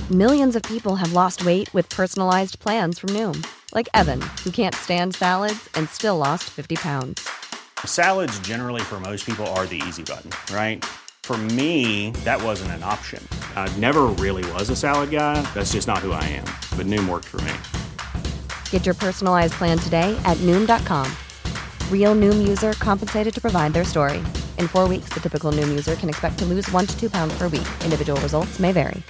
Millions of people have lost weight with personalized plans from Noom. Like Evan, who can't stand salads and still lost 50 pounds. Salads generally for most people are the easy button, right? For me, that wasn't an option. I never really was a salad guy. That's just not who I am. But Noom worked for me. Get your personalized plan today at Noom.com. Real Noom user compensated to provide their story. In 4 weeks, the typical Noom user can expect to lose 1 to 2 pounds per week. Individual results may vary.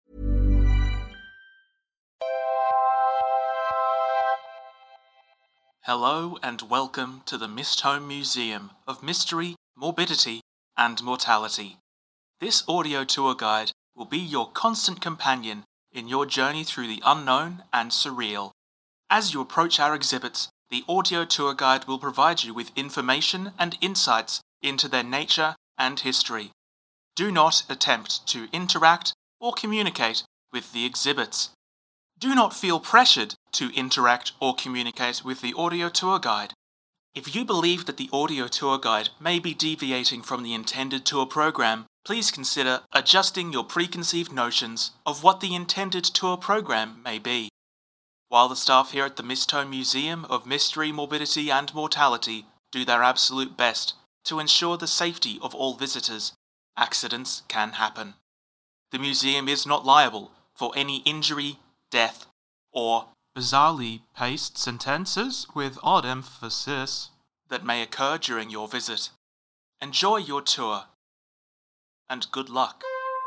Hello and welcome to the Mist Home Museum of Mystery, Morbidity and Mortality. This audio tour guide will be your constant companion in your journey through the unknown and surreal. As you approach our exhibits, the audio tour guide will provide you with information and insights into their nature and history. Do not attempt to interact or communicate with the exhibits. Do not feel pressured to interact or communicate with the audio tour guide. If you believe that the audio tour guide may be deviating from the intended tour program, please consider adjusting your preconceived notions of what the intended tour program may be. While the staff here at the Mist Home Museum of Mystery, Morbidity and Mortality do their absolute best to ensure the safety of all visitors, accidents can happen. The museum is not liable for any injury, death, or bizarrely paced sentences with odd emphasis that may occur during your visit. Enjoy your tour, and good luck.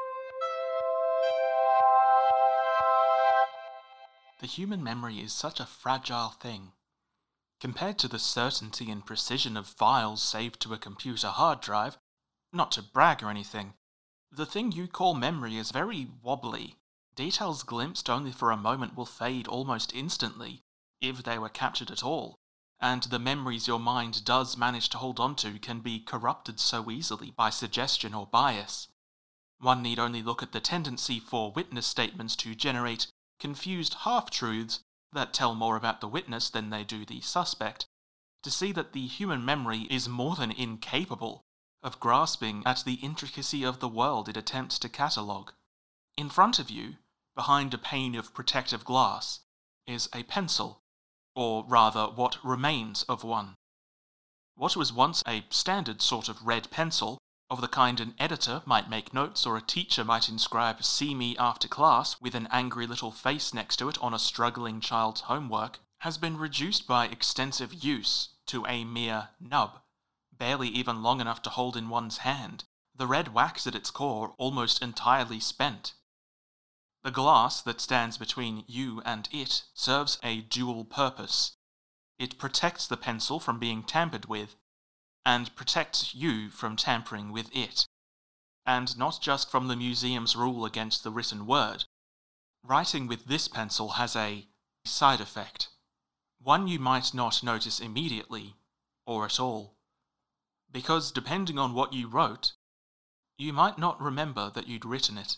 The human memory is such a fragile thing. Compared to the certainty and precision of files saved to a computer hard drive, not to brag or anything, the thing you call memory is very wobbly. Details glimpsed only for a moment will fade almost instantly, if they were captured at all, and the memories your mind does manage to hold on to can be corrupted so easily by suggestion or bias. One need only look at the tendency for witness statements to generate confused half-truths that tell more about the witness than they do the suspect, to see that the human memory is more than incapable of grasping at the intricacy of the world it attempts to catalogue. In front of you, behind a pane of protective glass, is a pencil, or rather what remains of one. What was once a standard sort of red pencil, of the kind an editor might make notes or a teacher might inscribe "See me after class" with an angry little face next to it on a struggling child's homework, has been reduced by extensive use to a mere nub, barely even long enough to hold in one's hand, the red wax at its core almost entirely spent. The glass that stands between you and it serves a dual purpose. It protects the pencil from being tampered with, and protects you from tampering with it. And not just from the museum's rule against the written word. Writing with this pencil has a side effect. One you might not notice immediately, or at all. Because depending on what you wrote, you might not remember that you'd written it.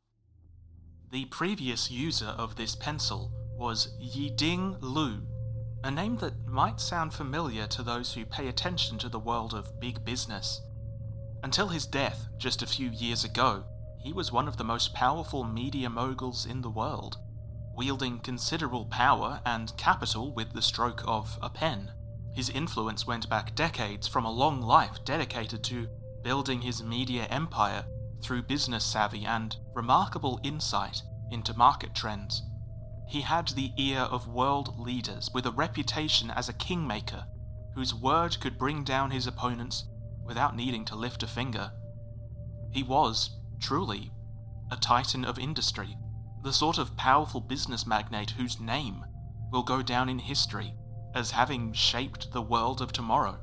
The previous user of this pencil was Yiding Lu, a name that might sound familiar to those who pay attention to the world of big business. Until his death just a few years ago, he was one of the most powerful media moguls in the world, wielding considerable power and capital with the stroke of a pen. His influence went back decades from a long life dedicated to building his media empire through business savvy and remarkable insight into market trends. He had the ear of world leaders with a reputation as a kingmaker whose word could bring down his opponents without needing to lift a finger. He was, truly, a titan of industry, the sort of powerful business magnate whose name will go down in history as having shaped the world of tomorrow.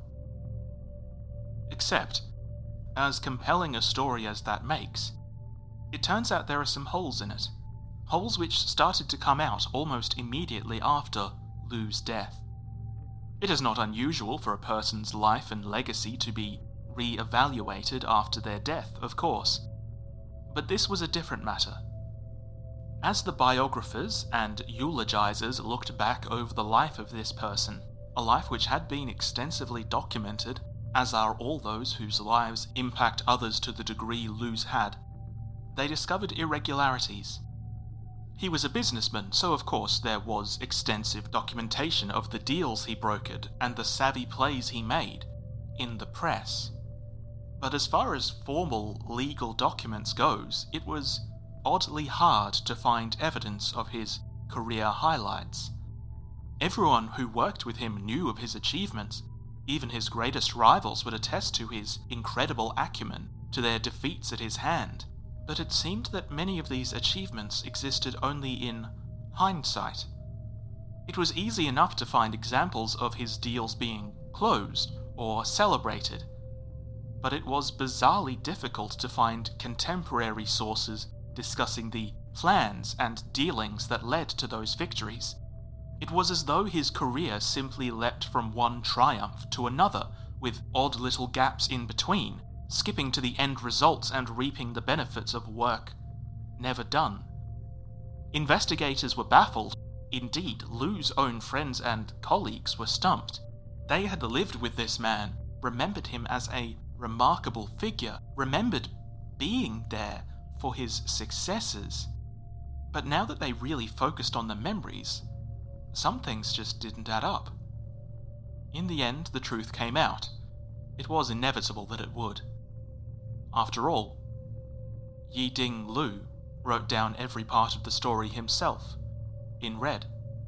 Except, as compelling a story as that makes, it turns out there are some holes in it. Holes which started to come out almost immediately after Lu's death. It is not unusual for a person's life and legacy to be re-evaluated after their death, of course. But this was a different matter. As the biographers and eulogizers looked back over the life of this person, a life which had been extensively documented, as are all those whose lives impact others to the degree Lu's had, they discovered irregularities. He was a businessman, so of course there was extensive documentation of the deals he brokered and the savvy plays he made in the press. But as far as formal legal documents goes, it was oddly hard to find evidence of his career highlights. Everyone who worked with him knew of his achievements. Even his greatest rivals would attest to his incredible acumen, to their defeats at his hand. But it seemed that many of these achievements existed only in hindsight. It was easy enough to find examples of his deals being closed or celebrated, but it was bizarrely difficult to find contemporary sources discussing the plans and dealings that led to those victories. It was as though his career simply leapt from one triumph to another, with odd little gaps in between, skipping to the end results and reaping the benefits of work never done. Investigators were baffled. Indeed, Lu's own friends and colleagues were stumped. They had lived with this man, remembered him as a remarkable figure, remembered being there for his successes. But now that they really focused on the memories, some things just didn't add up. In the end, the truth came out. It was inevitable that it would. After all, Yi-Ding Lu wrote down every part of the story himself, in red.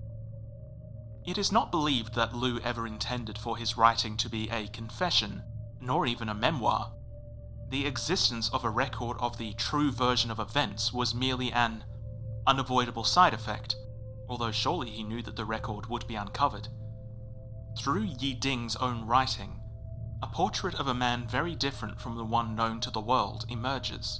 It is not believed that Lu ever intended for his writing to be a confession, nor even a memoir. The existence of a record of the true version of events was merely an unavoidable side effect, although surely he knew that the record would be uncovered. Through Yi-Ding's own writing, a portrait of a man very different from the one known to the world emerges.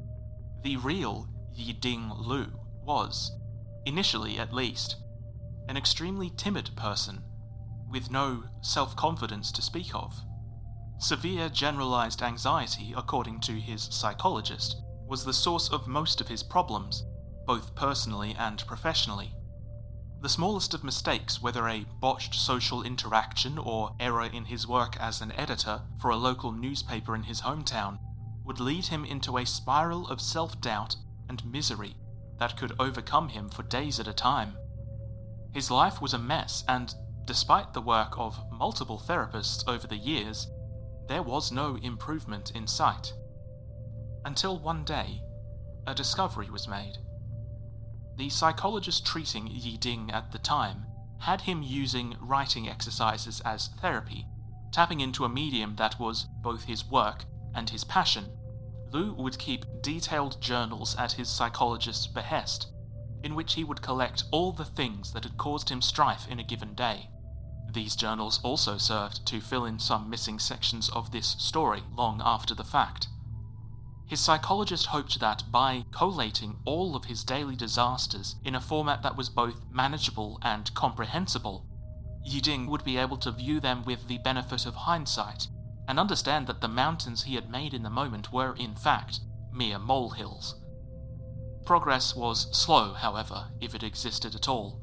The real Yi-Ding Lu was, initially at least, an extremely timid person, with no self-confidence to speak of. Severe generalized anxiety, according to his psychologist, was the source of most of his problems, both personally and professionally. The smallest of mistakes, whether a botched social interaction or error in his work as an editor for a local newspaper in his hometown, would lead him into a spiral of self-doubt and misery that could overcome him for days at a time. His life was a mess, and despite the work of multiple therapists over the years, there was no improvement in sight. Until one day, a discovery was made. The psychologist treating Yi-Ding at the time had him using writing exercises as therapy, tapping into a medium that was both his work and his passion. Lu would keep detailed journals at his psychologist's behest, in which he would collect all the things that had caused him strife in a given day. These journals also served to fill in some missing sections of this story long after the fact. His psychologist hoped that by collating all of his daily disasters in a format that was both manageable and comprehensible, Yi-Ding would be able to view them with the benefit of hindsight and understand that the mountains he had made in the moment were, in fact, mere molehills. Progress was slow, however, if it existed at all.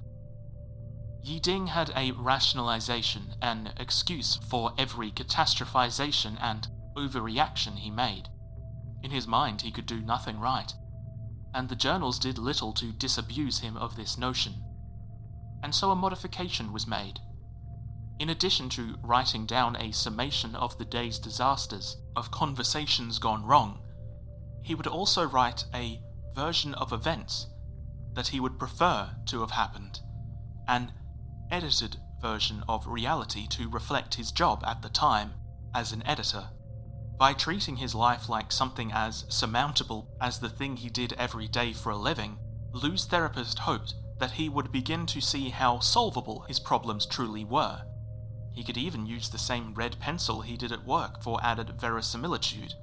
Yi-Ding had a rationalization, an excuse for every catastrophization and overreaction he made. In his mind, he could do nothing right, and the journals did little to disabuse him of this notion. And so a modification was made. In addition to writing down a summation of the day's disasters, of conversations gone wrong, he would also write a version of events that he would prefer to have happened, an edited version of reality to reflect his job at the time as an editor. By treating his life like something as surmountable as the thing he did every day for a living, Lu's therapist hoped that he would begin to see how solvable his problems truly were. He could even use the same red pencil he did at work for added verisimilitude.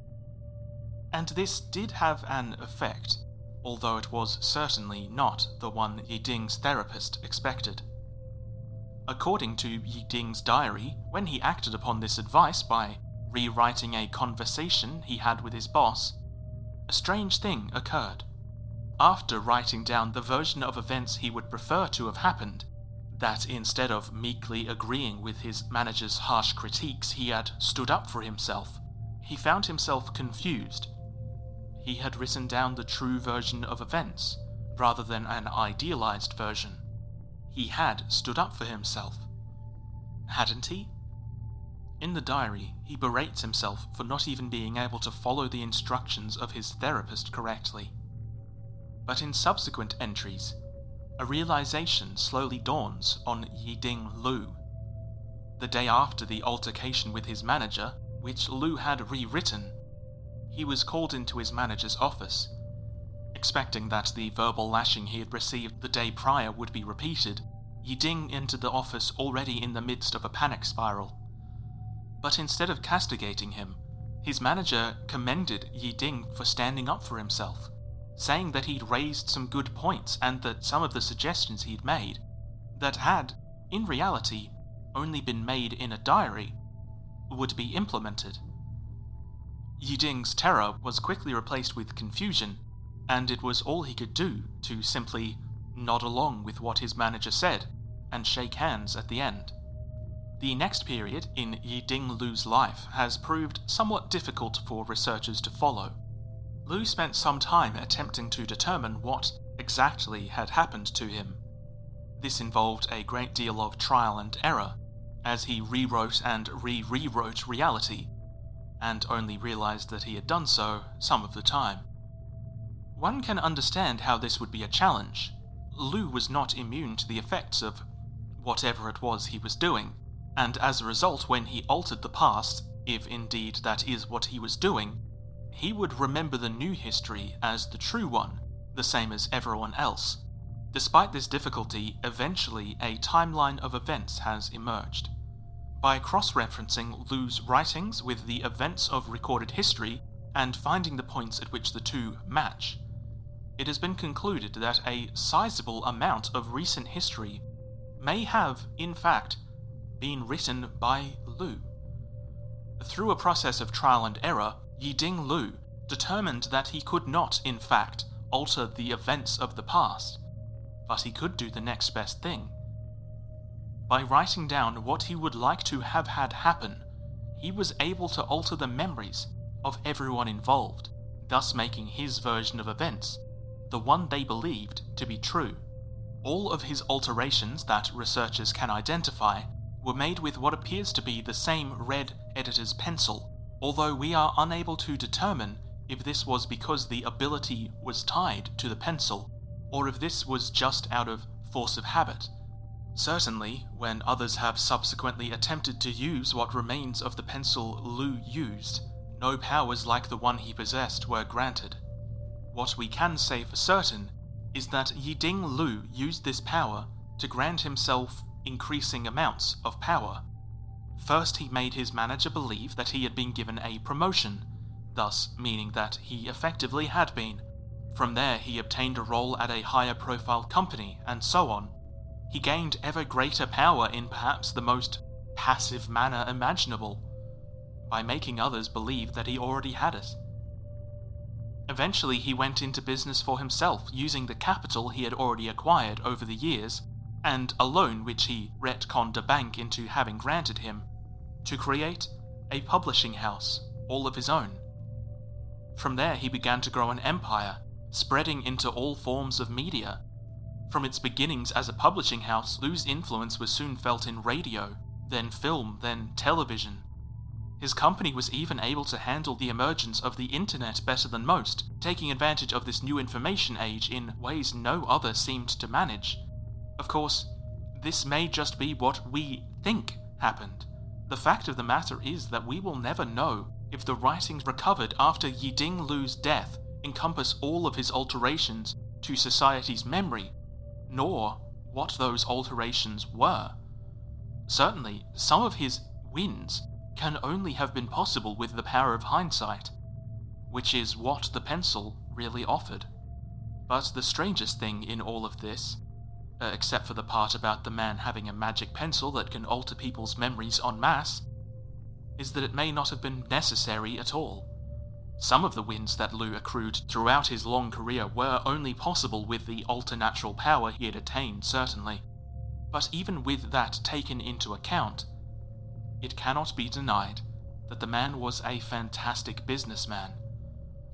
And this did have an effect, although it was certainly not the one Yi-Ding's therapist expected. According to Yi-Ding's diary, when he acted upon this advice by rewriting a conversation he had with his boss, a strange thing occurred. After writing down the version of events he would prefer to have happened, that instead of meekly agreeing with his manager's harsh critiques he had stood up for himself, he found himself confused. He had written down the true version of events, rather than an idealized version. He had stood up for himself. Hadn't he? In the diary, he berates himself for not even being able to follow the instructions of his therapist correctly. But in subsequent entries, a realization slowly dawns on Yiding Lu. The day after the altercation with his manager, which Lu had rewritten, he was called into his manager's office. Expecting that the verbal lashing he had received the day prior would be repeated, Yiding entered the office already in the midst of a panic spiral. But instead of castigating him, his manager commended Yiding for standing up for himself, saying that he'd raised some good points and that some of the suggestions he'd made, that had, in reality, only been made in a diary, would be implemented. Yiding's terror was quickly replaced with confusion, and it was all he could do to simply nod along with what his manager said and shake hands at the end. The next period in Yiding Lu's life has proved somewhat difficult for researchers to follow. Lu spent some time attempting to determine what exactly had happened to him. This involved a great deal of trial and error, as he rewrote and rewrote reality, and only realized that he had done so some of the time. One can understand how this would be a challenge. Lu was not immune to the effects of whatever it was he was doing, and as a result, when he altered the past, if indeed that is what he was doing, he would remember the new history as the true one, the same as everyone else. Despite this difficulty, eventually a timeline of events has emerged. By cross-referencing Lu's writings with the events of recorded history and finding the points at which the two match, it has been concluded that a sizable amount of recent history may have, in fact, been written by Lu. Through a process of trial and error, Yiding Lu determined that he could not, in fact, alter the events of the past, but he could do the next best thing. By writing down what he would like to have had happen, he was able to alter the memories of everyone involved, thus making his version of events the one they believed to be true. All of his alterations that researchers can identify were made with what appears to be the same red editor's pencil, although we are unable to determine if this was because the ability was tied to the pencil, or if this was just out of force of habit. Certainly, when others have subsequently attempted to use what remains of the pencil Lu used, no powers like the one he possessed were granted. What we can say for certain is that Yiding Lu used this power to grant himself increasing amounts of power. First, he made his manager believe that he had been given a promotion, thus meaning that he effectively had been. From there, he obtained a role at a higher profile company, and so on. He gained ever greater power in perhaps the most passive manner imaginable, by making others believe that he already had it. Eventually, he went into business for himself, using the capital he had already acquired over the years, and a loan which he retconned a bank into having granted him, to create a publishing house, all of his own. From there, he began to grow an empire, spreading into all forms of media. From its beginnings as a publishing house, Lu's influence was soon felt in radio, then film, then television. His company was even able to handle the emergence of the internet better than most, taking advantage of this new information age in ways no other seemed to manage. Of course, this may just be what we think happened. The fact of the matter is that we will never know if the writings recovered after Yiding Lu's death encompass all of his alterations to society's memory, nor what those alterations were. Certainly, some of his wins can only have been possible with the power of hindsight, which is what the pencil really offered. But the strangest thing in all of this, except for the part about the man having a magic pencil that can alter people's memories en masse, is that it may not have been necessary at all. Some of the wins that Lu accrued throughout his long career were only possible with the alternatural power he had attained, certainly. But even with that taken into account, it cannot be denied that the man was a fantastic businessman.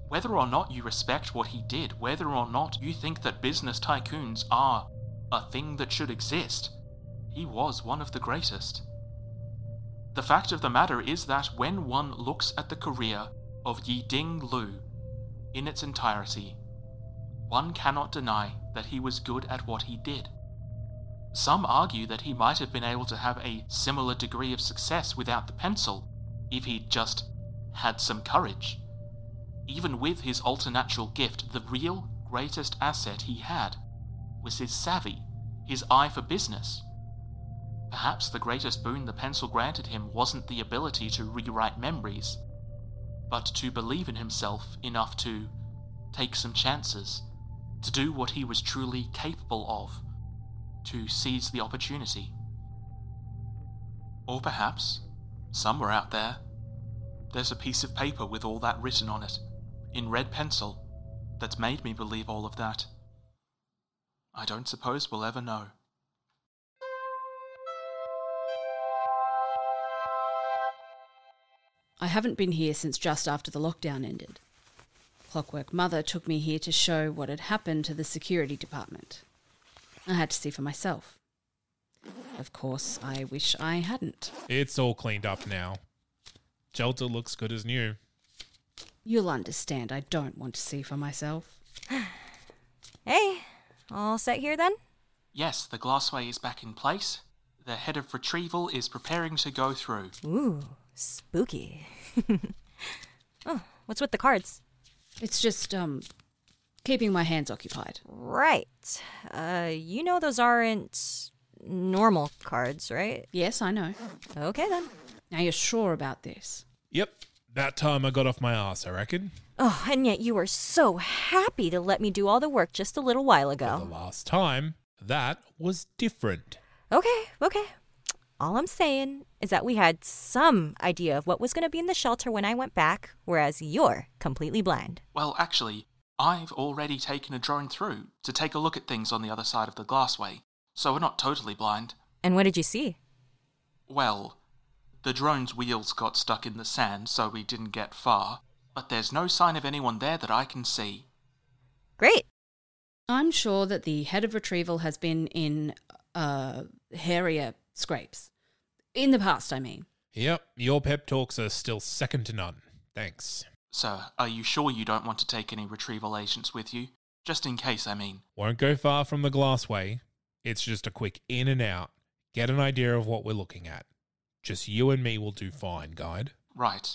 Whether or not you respect what he did, whether or not you think that business tycoons are a thing that should exist, he was one of the greatest. The fact of the matter is that when one looks at the career of Yi-Ding Lu in its entirety, one cannot deny that he was good at what he did. Some argue that he might have been able to have a similar degree of success without the pencil if he'd just had some courage. Even with his alternatural gift, the real greatest asset he had was his savvy, his eye for business. Perhaps the greatest boon the pencil granted him wasn't the ability to rewrite memories, but to believe in himself enough to take some chances, to do what he was truly capable of, to seize the opportunity. Or perhaps, somewhere out there's a piece of paper with all that written on it, in red pencil, that's made me believe all of that. I don't suppose we'll ever know. I haven't been here since just after the lockdown ended. Clockwork Mother took me here to show what had happened to the security department. I had to see for myself. Of course, I wish I hadn't. It's all cleaned up now. Shelter looks good as new. You'll understand I don't want to see for myself. Hey, all set here then? Yes, the glassway is back in place. The head of retrieval is preparing to go through. Ooh, spooky. Oh, what's with the cards? It's just, keeping my hands occupied. Right. You know those aren't normal cards, right? Yes, I know. Okay then. Now you're sure about this? Yep, that time I got off my arse, I reckon. Oh, and yet you were so happy to let me do all the work just a little while For the ago. last time, that was different. Okay. All I'm saying is that we had some idea of what was going to be in the shelter when I went back, whereas you're completely blind. Well, actually, I've already taken a drone through to take a look at things on the other side of the glassway, so we're not totally blind. And what did you see? Well, the drone's wheels got stuck in the sand, so we didn't get far, but there's no sign of anyone there that I can see. Great. I'm sure that the head of retrieval has been in, hairier scrapes. In the past, I mean. Yep, your pep talks are still second to none. Thanks. Sir, are you sure you don't want to take any retrieval agents with you? Just in case, I mean. Won't go far from the glassway. It's just a quick in and out. Get an idea of what we're looking at. Just you and me will do fine, guide. Right.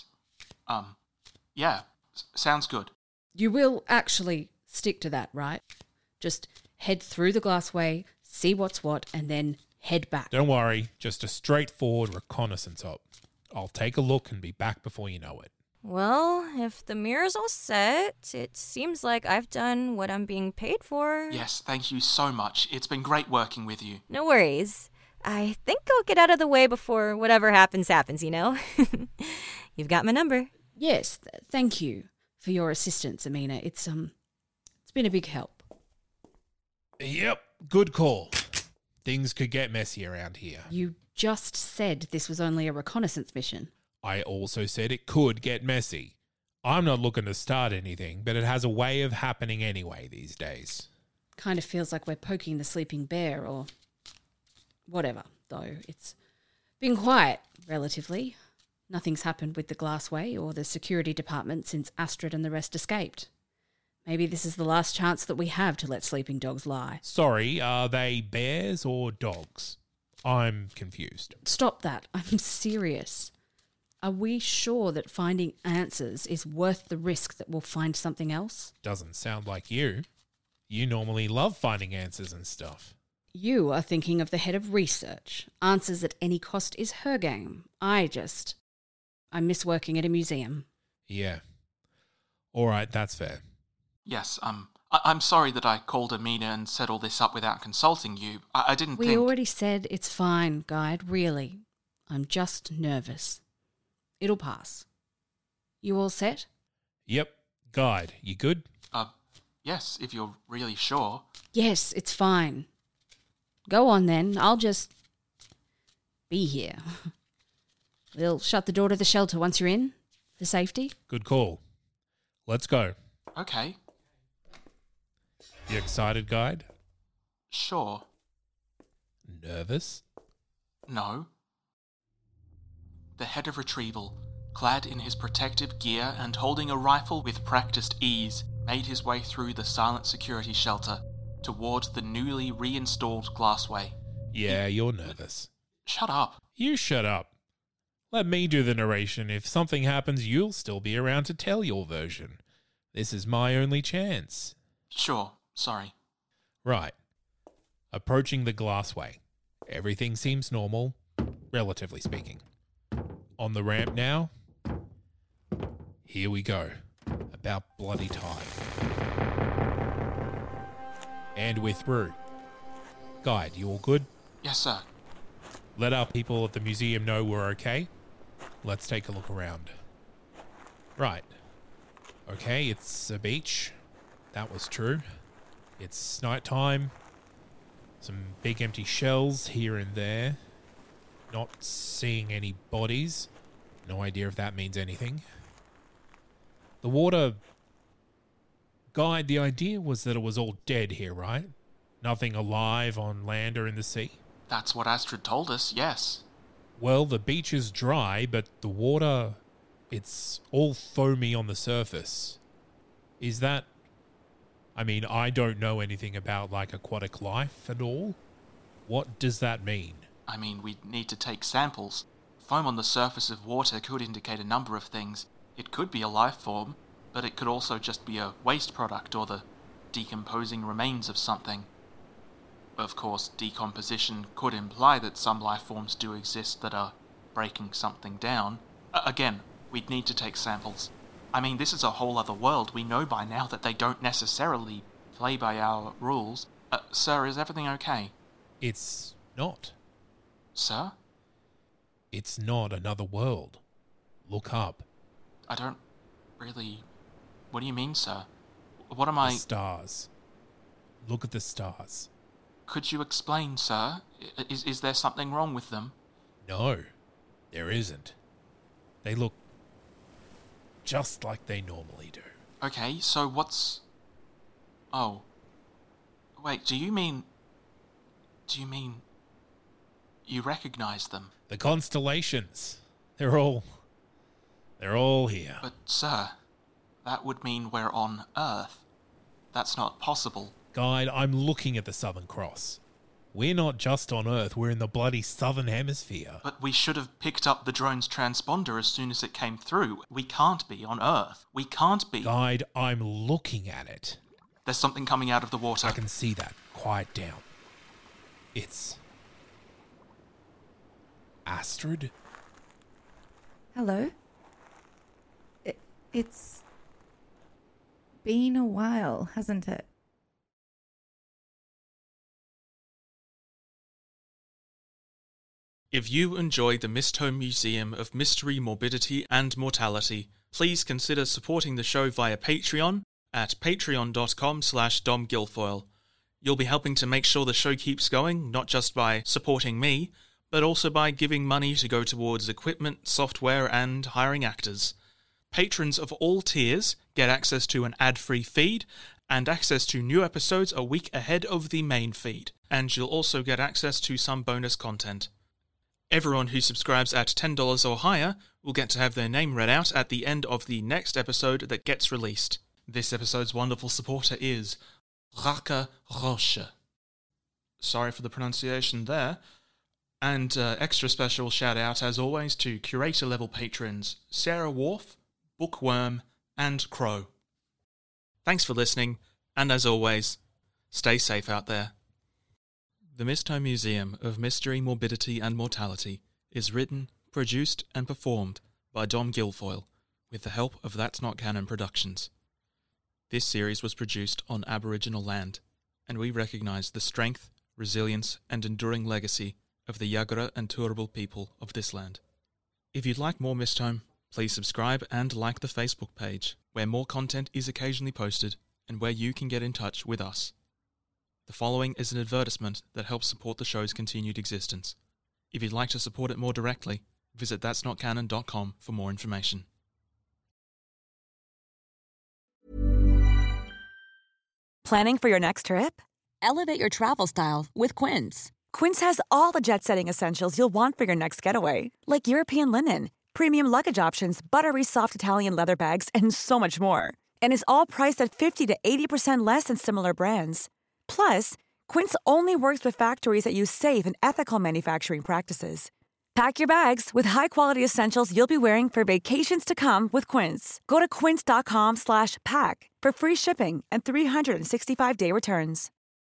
Yeah, sounds good. You will actually stick to that, right? Just head through the glassway, see what's what, and then head back. Don't worry, just a straightforward reconnaissance op. I'll take a look and be back before you know it. Well, if the mirror's all set, it seems like I've done what I'm being paid for. Yes, thank you so much. It's been great working with you. No worries. I think I'll get out of the way before whatever happens, you know? You've got my number. Yes, thank you for your assistance, Amina. It's been a big help. Yep, good call. Things could get messy around here. You just said this was only a reconnaissance mission. I also said it could get messy. I'm not looking to start anything, but it has a way of happening anyway these days. Kind of feels like we're poking the sleeping bear or whatever, though it's been quiet, relatively. Nothing's happened with the glassway or the security department since Astrid and the rest escaped. Maybe this is the last chance that we have to let sleeping dogs lie. Sorry, are they bears or dogs? I'm confused. Stop that. I'm serious. Are we sure that finding answers is worth the risk that we'll find something else? Doesn't sound like you. You normally love finding answers and stuff. You are thinking of the head of research. Answers at any cost is her game. I miss working at a museum. Yeah. All right, that's fair. Yes, I'm sorry that I called Amina and set all this up without consulting you. I didn't think... We already said it's fine, Guide, really. I'm just nervous. It'll pass. You all set? Yep. Guide, you good? Yes, if you're really sure. Yes, it's fine. Go on then. I'll just be here. We'll shut the door to the shelter once you're in, for safety. Good call. Let's go. Okay, You excited, guide? sure. Nervous? No. The head of retrieval, clad in his protective gear and holding a rifle with practiced ease, made his way through the silent security shelter towards the newly reinstalled glassway. Yeah, you're nervous. Shut up. You shut up. Let me do the narration. If something happens, you'll still be around to tell your version. This is my only chance. Sure, sorry. Right. Approaching the glassway. Everything seems normal, relatively speaking. On the ramp now. Here we go. About bloody time. And we're through. Guide, you all good? Yes, sir. Let our people at the museum know we're okay. Let's take a look around. Right. Okay, it's a beach. That was true. It's nighttime. Some big empty shells here and there. Not seeing any bodies. No idea if that means anything. The water... Guide, the idea was that it was all dead here, right? Nothing alive on land or in the sea? That's what Astrid told us, yes. Well, the beach is dry, but the water, it's all foamy on the surface. Is that... I mean, I don't know anything about, like, aquatic life at all. What does that mean? I mean, we'd need to take samples. Foam on the surface of water could indicate a number of things. It could be a life form, but it could also just be a waste product or the decomposing remains of something. Of course, decomposition could imply that some life forms do exist that are breaking something down. Again, we'd need to take samples. I mean, this is a whole other world. We know by now that they don't necessarily play by our rules. Sir, is everything okay? It's not. Sir? It's not another world. Look up. I don't really... What do you mean, sir? What am I... The stars. Look at the stars. Could you explain, sir? Is there something wrong with them? No, there isn't. They look just like they normally do. Okay, so what's... Oh. Wait, do you mean... You recognize them? The constellations. They're all here. But, sir, that would mean we're on Earth. That's not possible. Guide, I'm looking at the Southern Cross. We're not just on Earth, we're in the bloody Southern Hemisphere. But we should have picked up the drone's transponder as soon as it came through. We can't be on Earth. We can't be... Guide, I'm looking at it. There's something coming out of the water. I can see that. Quiet down. It's... Astrid? Hello? It's been a while, hasn't it? If you enjoyed the Mistholm Museum of Mystery, Morbidity and Mortality, please consider supporting the show via Patreon at patreon.com/domguilfoyle. You'll be helping to make sure the show keeps going, not just by supporting me, but also by giving money to go towards equipment, software, and hiring actors. Patrons of all tiers get access to an ad-free feed and access to new episodes a week ahead of the main feed, and you'll also get access to some bonus content. Everyone who subscribes at $10 or higher will get to have their name read out at the end of the next episode that gets released. This episode's wonderful supporter is Raka Roche. Sorry for the pronunciation there. And extra special shout out, as always, to curator-level patrons Sarah Worf, Bookworm, and Crow. Thanks for listening, and as always, stay safe out there. The Mistholm Museum of Mystery, Morbidity and Mortality is written, produced and performed by Dom Guilfoyle with the help of That's Not Canon Productions. This series was produced on Aboriginal land, and we recognise the strength, resilience and enduring legacy of the Yagara and Turrbal people of this land. If you'd like more Mistholm, please subscribe and like the Facebook page, where more content is occasionally posted and where you can get in touch with us. The following is an advertisement that helps support the show's continued existence. If you'd like to support it more directly, visit thatsnotcanon.com for more information. Planning for your next trip? Elevate your travel style with Quince. Quince has all the jet-setting essentials you'll want for your next getaway, like European linen, premium luggage options, buttery soft Italian leather bags, and so much more. And is all priced at 50 to 80% less than similar brands. Plus, Quince only works with factories that use safe and ethical manufacturing practices. Pack your bags with high-quality essentials you'll be wearing for vacations to come with Quince. Go to quince.com/pack for free shipping and 365-day returns.